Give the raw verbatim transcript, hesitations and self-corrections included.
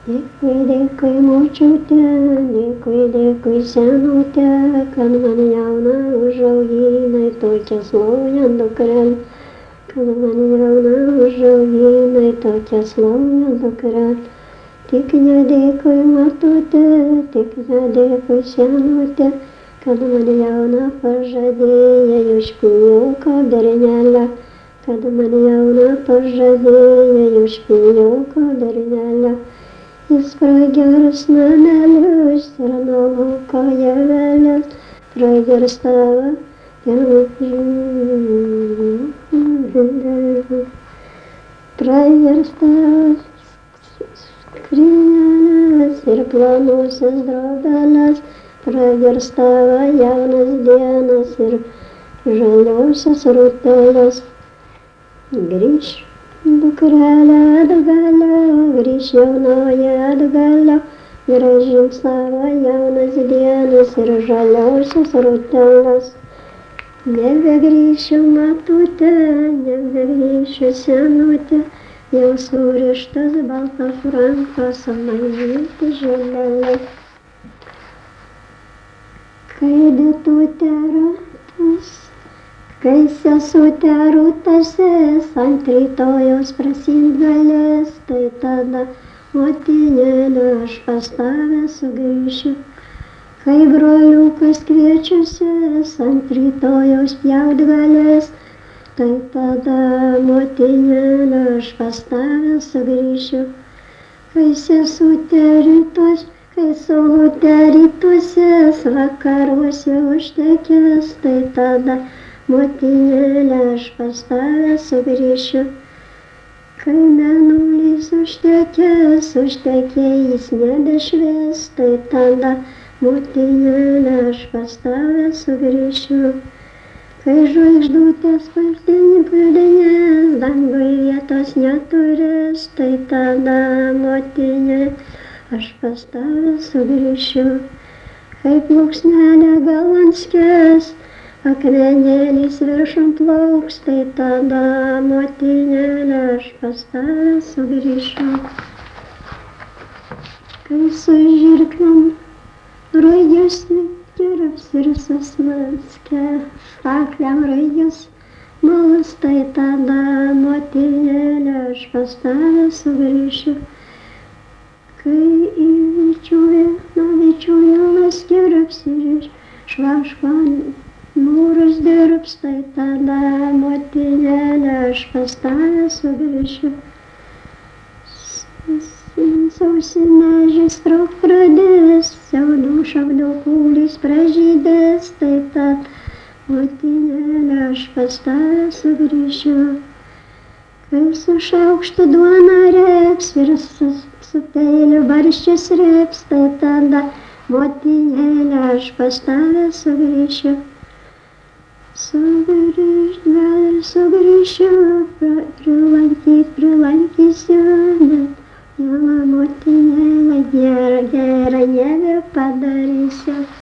Dėkui, dėkui, močiute, dėkui, dėkui, senute, kad man jauną užauginai tokią slogią dukrelę, kad man jauną užauginai tokią slogią dukrelę. Tik nedėkui, matute, tik nedėkui, senute, kad man jauną pažadėjai už pijoko bernelę, kad man jauną pažadėjai už pijoko bernelę. Jis pragers namelius ir nuo lauko javelės, pragers tavo pragers tavo skrynelės ir plonosios drobeles, pragers tavo jaunas dienas ir žaliosios rūtelės. Grįš dukrelė atgalio, grįš jaunoji atgalio, grąžink savo jaunas dienas ir žaliausias rūteles. Nebegrįšiu, matute, nebegrįšiu, senute, jau surištas baltos rankos, mažyti žolelė. Kai bitutė ratas, kai sesutė rūtasis ant rytojaus prasimt galės, tai tada, motinėlė, aš pas tave sugrįšiu. Kai broliukas kviečiusis ant rytojaus pjaut galės, tai tada, motinėlė, aš pas tave sugrįšiu. Kai sesutė rytos, kai saulutė rytusis vakaruose užtekės, tai tada, motinėlė, aš pas tave sugrįšiu. Kai mėnulis užtekės, užtekė jis nebešvies, tai tada, motinėlė, aš pas tave sugrįšiu. Kai žvaigždutės pultinį puldinės, dangui vietos neturės, tai tada, motinėlė, aš pas tave sugrįšiu. Kai plunksnelė gal skęs, akmenėlis viršum plauks, tai tada, motinėlė, aš pas tave sugrįšiu. Kai su žirklėm rugius dirbs ir susmaskė, šaklėm rugius malus, tai tada, motinėlė, aš pas tave sugrįšiu. Kai į vičiūną, vičiūnas dirbs ir iš švaško mūrus dirbs, tai tada, motinėlė, aš pas tave sugrįšiu. Sausinėžis trok pradės, siaudų šakdų kūlis pražydės, tai tad, motinėlė, aš pas tave sugrįšiu. Kai su šaukštu duona reps ir su, su peiliu barščius reps, tai tada, motinėlė, aš pas tave sugrįšiu. Sugrįžt, gal ir sugrįšiu, prilankyt, prilankysiu,